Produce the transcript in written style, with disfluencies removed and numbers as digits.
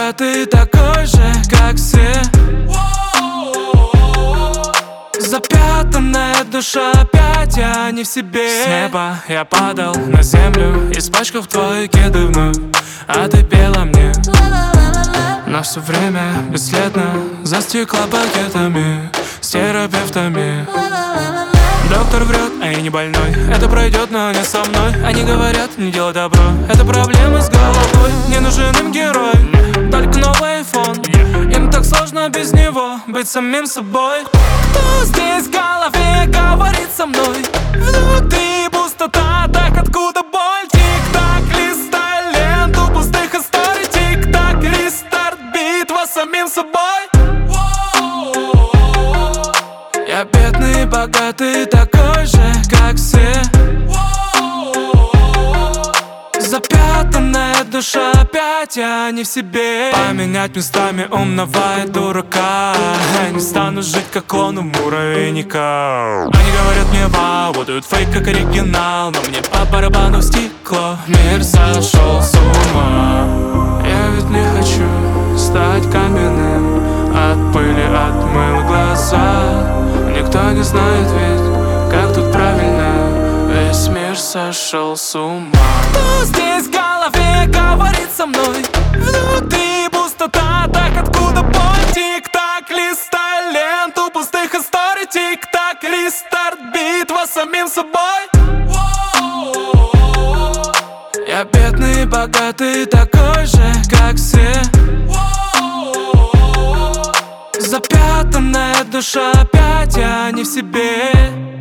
богатый, такой же, как все. Запятанная душа опять, я не в себе. С неба я падал на землю, испачкав твои кеды вновь, а ты пела мне. Но все время бесследно застекла пакетами с терапевтами. Доктор врет, а я не больной. Это пройдет, но не со мной. Они говорят, не делай добро. Это проблемы с головой. Не нужен им герой, только новый iPhone. Им так сложно без него быть самим собой. Кто здесь в голове говорит со мной? Внутри пустота, так откуда боль? Тик-так, листай ленту пустых историй. Тик-так, рестарт, битва с самим собой. Я бедный, богатый, такой же, как все. Запятанная душа опять, я не в себе. Поменять местами умного и дурака. Я не стану жить, как клоун у муравейника. Они говорят мне вау, будут фейк как оригинал, но мне по барабану в стекло. Мир сошел с ума. Я ведь не хочу стать каменным. От пыли отмыл глаза. Никто не знает ведь, как тут правильно. Весь мир сошел с ума. Кто здесь в голове говорит со мной? Внутри пустота, так откуда боль? Тик-так, листай ленту пустых историй. Тик-так, рестарт, битва с самим собой. Я бедный, богатый, такой же, как все. Запятанная душа опять, я не в себе.